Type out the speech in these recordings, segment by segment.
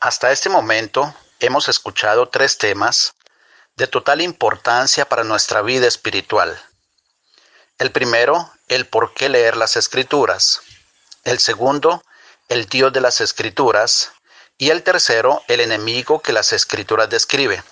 Hasta este momento hemos escuchado tres temas de total importancia para nuestra vida espiritual. El primero, el por qué leer las Escrituras. El segundo, el Dios de las Escrituras. Y el tercero, el enemigo que las Escrituras describe.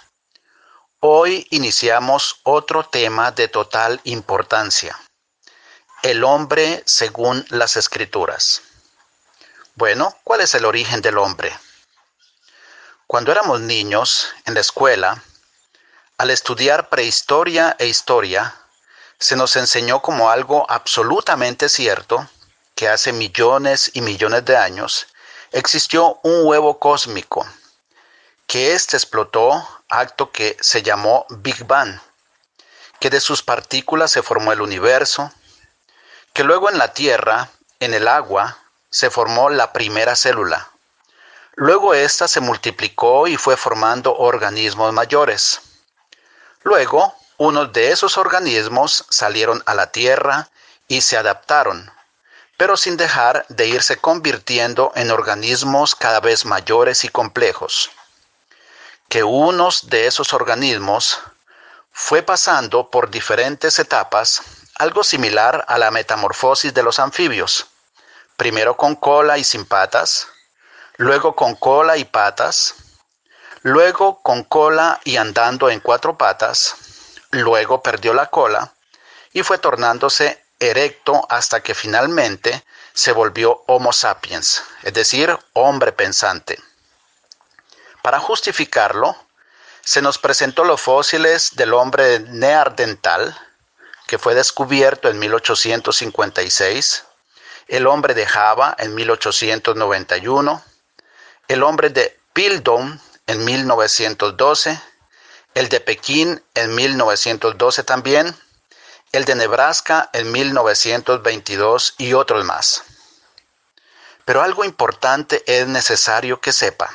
Hoy iniciamos otro tema de total importancia. El hombre según las Escrituras. Bueno, ¿cuál es el origen del hombre? Cuando éramos niños, en la escuela, al estudiar prehistoria e historia, se nos enseñó como algo absolutamente cierto que hace millones y millones de años existió un huevo cósmico, que éste explotó, acto que se llamó Big Bang, que de sus partículas se formó el universo, que luego en la Tierra, en el agua, se formó la primera célula. Luego ésta se multiplicó y fue formando organismos mayores. Luego, unos de esos organismos salieron a la Tierra y se adaptaron, pero sin dejar de irse convirtiendo en organismos cada vez mayores y complejos. Que unos de esos organismos fue pasando por diferentes etapas, algo similar a la metamorfosis de los anfibios, primero con cola y sin patas, luego con cola y patas, luego con cola y andando en cuatro patas, luego perdió la cola y fue tornándose erecto hasta que finalmente se volvió Homo sapiens, es decir, hombre pensante. Para justificarlo, se nos presentó los fósiles del hombre neandertal, que fue descubierto en 1856, el hombre de Java en 1891, el hombre de Piltdown en 1912, el de Pekín en 1912 también, el de Nebraska en 1922 y otros más. Pero algo importante es necesario que sepa.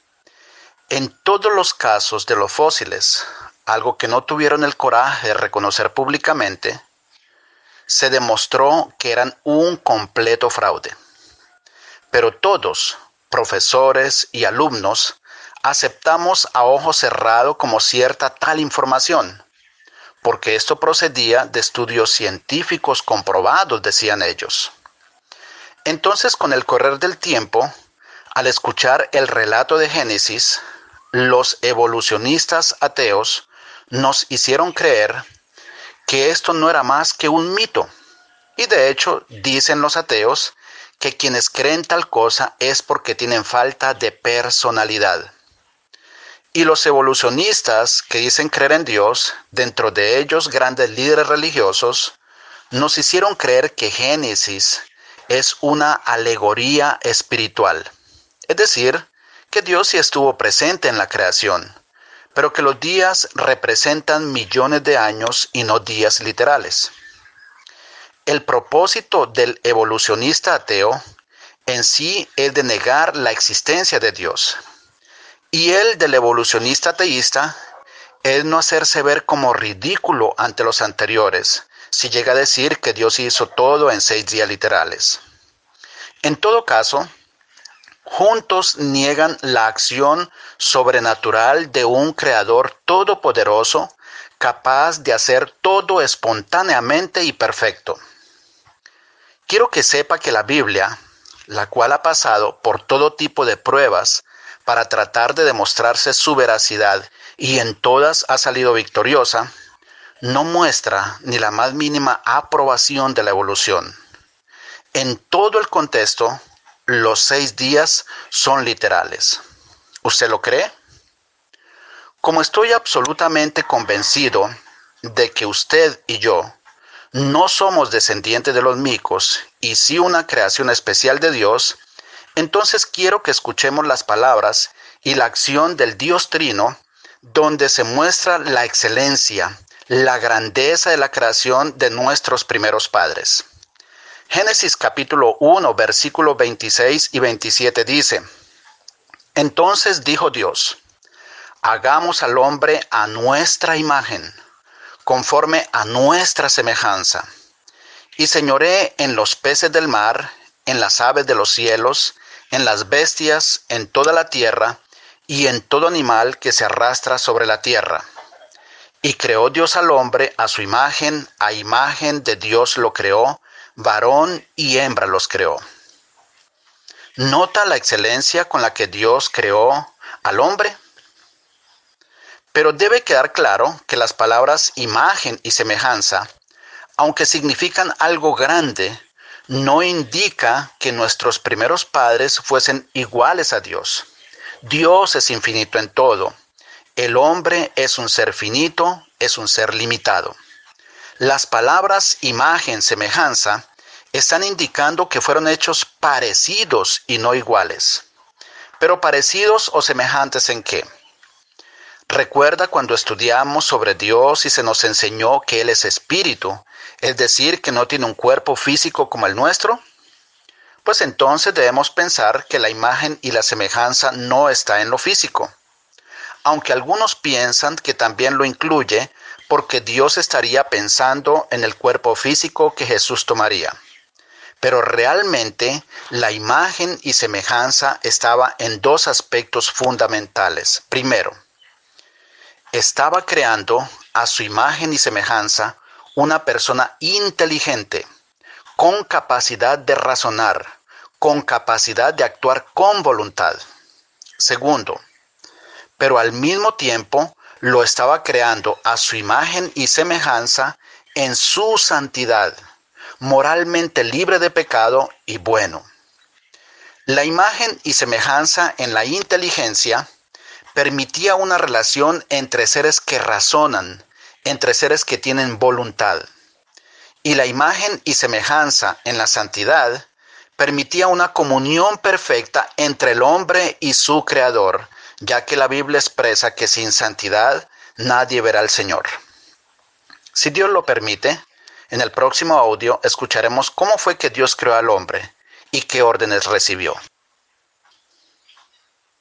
En todos los casos de los fósiles, algo que no tuvieron el coraje de reconocer públicamente, se demostró que eran un completo fraude. Pero todos, profesores y alumnos, aceptamos a ojo cerrado como cierta tal información, porque esto procedía de estudios científicos comprobados, decían ellos. Entonces, con el correr del tiempo, al escuchar el relato de Génesis, los evolucionistas ateos nos hicieron creer que esto no era más que un mito. Y de hecho, dicen los ateos que quienes creen tal cosa es porque tienen falta de personalidad. Y los evolucionistas que dicen creer en Dios, dentro de ellos grandes líderes religiosos, nos hicieron creer que Génesis es una alegoría espiritual. Es decir, que Dios sí estuvo presente en la creación, pero que los días representan millones de años y no días literales. El propósito del evolucionista ateo en sí es de negar la existencia de Dios. Y el del evolucionista ateísta es no hacerse ver como ridículo ante los anteriores, si llega a decir que Dios hizo todo en 6 días literales. En todo caso, juntos niegan la acción sobrenatural de un creador todopoderoso, capaz de hacer todo espontáneamente y perfecto. Quiero que sepa que la Biblia, la cual ha pasado por todo tipo de pruebas para tratar de demostrarse su veracidad y en todas ha salido victoriosa, no muestra ni la más mínima aprobación de la evolución. En todo el contexto, los 6 días son literales. ¿Usted lo cree? Como estoy absolutamente convencido de que usted y yo no somos descendientes de los micos y sí una creación especial de Dios, entonces quiero que escuchemos las palabras y la acción del Dios Trino, donde se muestra la excelencia, la grandeza de la creación de nuestros primeros padres. Génesis capítulo 1, versículos 26 y 27 dice: Entonces dijo Dios: hagamos al hombre a nuestra imagen, conforme a nuestra semejanza, y señoree en los peces del mar, en las aves de los cielos, en las bestias, en toda la tierra, y en todo animal que se arrastra sobre la tierra. Y creó Dios al hombre a su imagen de Dios lo creó, varón y hembra los creó. ¿Nota la excelencia con la que Dios creó al hombre? Pero debe quedar claro que las palabras imagen y semejanza, aunque significan algo grande, no indica que nuestros primeros padres fuesen iguales a Dios. Dios es infinito en todo. El hombre es un ser finito, es un ser limitado. Las palabras imagen, semejanza, están indicando que fueron hechos parecidos y no iguales. Pero parecidos o semejantes ¿en qué? Recuerda cuando estudiamos sobre Dios y se nos enseñó que Él es espíritu, es decir, que no tiene un cuerpo físico como el nuestro. Pues entonces debemos pensar que la imagen y la semejanza no está en lo físico. Aunque algunos piensan que también lo incluye porque Dios estaría pensando en el cuerpo físico que Jesús tomaría. Pero realmente la imagen y semejanza estaba en dos aspectos fundamentales. Primero, estaba creando a su imagen y semejanza una persona inteligente, con capacidad de razonar, con capacidad de actuar con voluntad. Segundo, pero al mismo tiempo lo estaba creando a su imagen y semejanza en su santidad, moralmente libre de pecado y bueno. La imagen y semejanza en la inteligencia permitía una relación entre seres que razonan, entre seres que tienen voluntad. Y la imagen y semejanza en la santidad permitía una comunión perfecta entre el hombre y su Creador, ya que la Biblia expresa que sin santidad nadie verá al Señor. Si Dios lo permite, en el próximo audio escucharemos cómo fue que Dios creó al hombre y qué órdenes recibió.